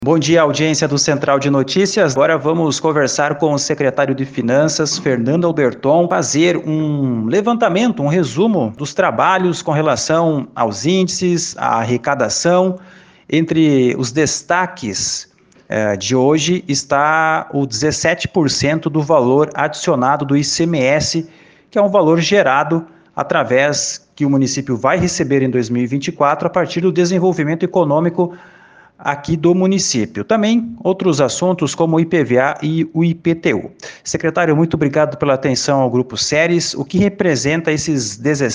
Bom dia, audiência do Central de Notícias. Agora vamos conversar com o secretário de Finanças, Fernando Alberton, fazer um levantamento, um resumo dos trabalhos com relação aos índices, à arrecadação. Entre os destaques de hoje está o 17% do valor adicionado do ICMS, que é um valor gerado através que o município vai receber em 2024 a partir do desenvolvimento econômico aqui do município. Também outros assuntos como o IPVA e o IPTU. Secretário, muito obrigado pela atenção ao Grupo Ceres. O que representa esses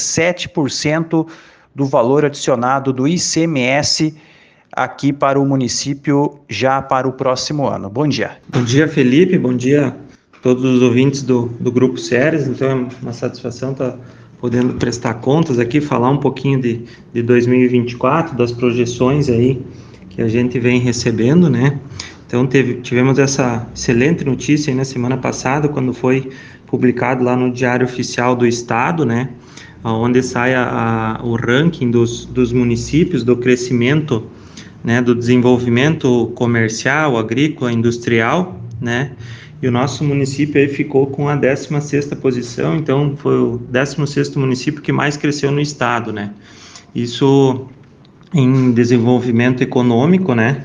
17% do valor adicionado do ICMS aqui para o município já para o próximo ano? Bom dia. Bom dia, Felipe. Bom dia a todos os ouvintes do Grupo Ceres. Então é uma satisfação estar podendo prestar contas aqui, falar um pouquinho de 2024, das projeções aí que a gente vem recebendo, né? Então tivemos essa excelente notícia aí na semana passada, quando foi publicado lá no Diário Oficial do Estado, né? Onde sai o ranking dos municípios, do crescimento, né? Do desenvolvimento comercial, agrícola, industrial, né? E o nosso município aí ficou com a 16ª posição, então foi o 16º município que mais cresceu no estado, né? Isso em desenvolvimento econômico, né?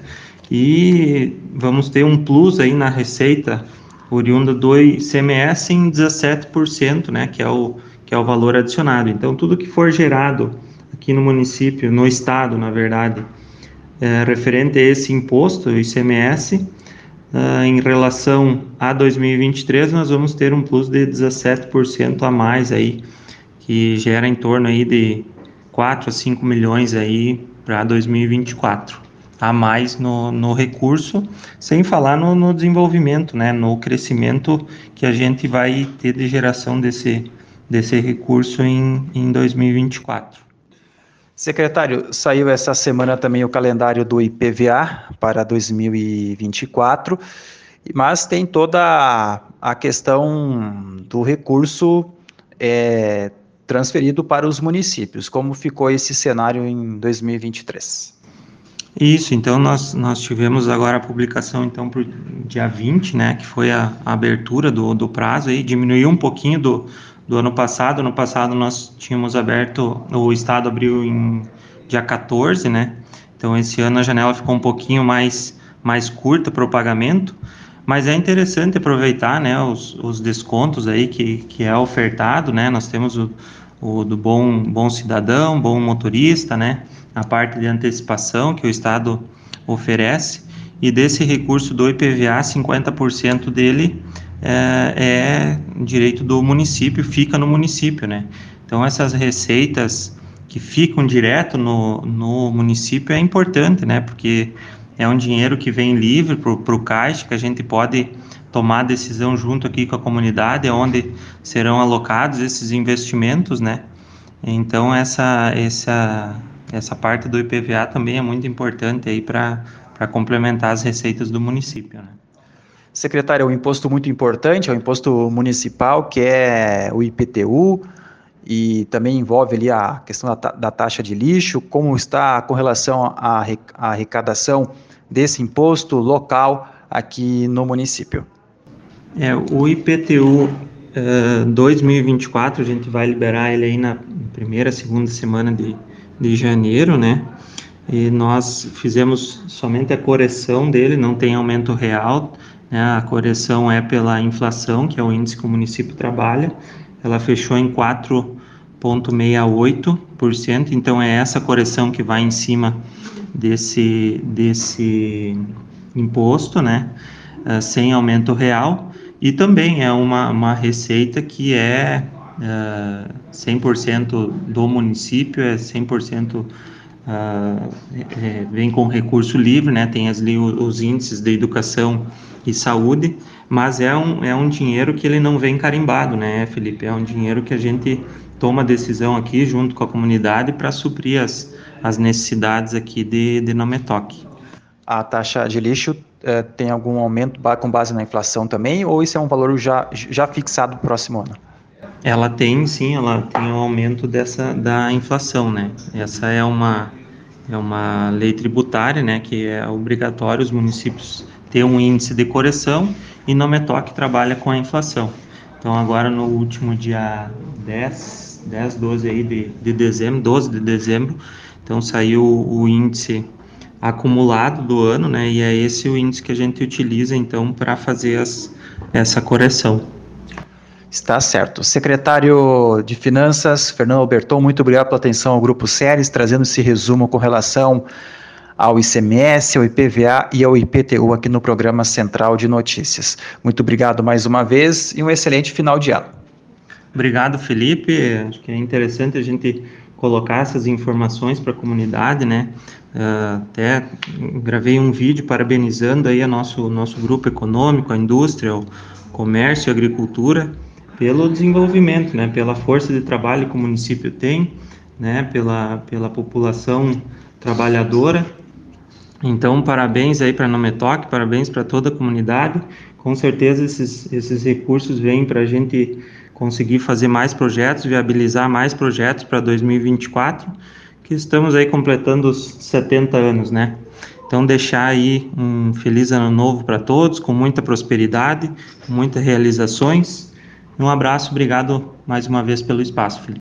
E vamos ter um plus aí na receita oriunda do ICMS em 17%, né? Que é o valor adicionado. Então, tudo que for gerado aqui no município, no estado, na verdade, referente a esse imposto, o ICMS, em relação a 2023, nós vamos ter um plus de 17% a mais aí, que gera em torno aí de 4 a 5 milhões aí para 2024, a mais no recurso, sem falar no desenvolvimento, né, no crescimento que a gente vai ter de geração desse recurso em 2024. Secretário, saiu essa semana também o calendário do IPVA para 2024, mas tem toda a questão do recurso transferido para os municípios. Como ficou esse cenário em 2023? Isso, então nós tivemos agora a publicação então para o dia 20, né, que foi a abertura do prazo, aí diminuiu um pouquinho do ano passado. Ano passado nós tínhamos aberto, o estado abriu em dia 14, né, então esse ano a janela ficou um pouquinho mais curta para o pagamento, mas é interessante aproveitar, né, os descontos aí que é ofertado, né. Nós temos o do bom cidadão, bom motorista, né, a parte de antecipação que o Estado oferece, e desse recurso do IPVA, 50% dele é direito do município, fica no município, né? Então, essas receitas que ficam direto no município é importante, né? Porque é um dinheiro que vem livre para o caixa, que a gente pode tomar decisão junto aqui com a comunidade, onde serão alocados esses investimentos, né? Então, essa parte do IPVA também é muito importante aí para complementar as receitas do município, né? Secretário, é um imposto muito importante, é o imposto municipal, que é o IPTU, e também envolve ali a questão da taxa de lixo. Como está com relação à arrecadação desse imposto local aqui no município? O IPTU 2024, a gente vai liberar ele aí na primeira, segunda semana de janeiro, né? E nós fizemos somente a correção dele, não tem aumento real, né? A correção é pela inflação, que é o índice que o município trabalha. Ela fechou em 4,68%, então é essa correção que vai em cima desse imposto, né? Sem aumento real. E também é uma receita que é 100% do município, é 100% vem com recurso livre, né? Tem ali os índices de educação e saúde, mas é um dinheiro que ele não vem carimbado, né, Felipe? É um dinheiro que a gente toma decisão aqui junto com a comunidade para suprir as necessidades aqui de Nometoc. A taxa de lixo tem algum aumento com base na inflação também, ou isso é um valor já fixado para o próximo ano? Ela tem, sim, ela tem um aumento da inflação, né? Essa é uma É uma lei tributária, né, que é obrigatório os municípios ter um índice de correção, e Nometoc trabalha com a inflação. Então, agora no último dia 12 aí de dezembro, 12 de dezembro, então saiu o índice acumulado do ano, né, e é esse o índice que a gente utiliza, então, para fazer essa correção. Está certo. Secretário de Finanças, Fernando Alberton, muito obrigado pela atenção ao Grupo Seres, trazendo esse resumo com relação ao ICMS, ao IPVA e ao IPTU aqui no programa Central de Notícias. Muito obrigado mais uma vez e um excelente final de ano. Obrigado, Felipe. Acho que é interessante a gente colocar essas informações para a comunidade, né? Até gravei um vídeo parabenizando aí nosso grupo econômico, a indústria, o comércio e a agricultura, pelo desenvolvimento, né? Pela força de trabalho que o município tem, né? Pela população trabalhadora. Então, parabéns aí para a Nometoc, parabéns para toda a comunidade. Com certeza esses recursos vêm para a gente conseguir fazer mais projetos, viabilizar mais projetos para 2024, que estamos aí completando os 70 anos, né? Então, deixar aí um feliz ano novo para todos, com muita prosperidade, com muitas realizações. Um abraço, obrigado mais uma vez pelo espaço, Felipe.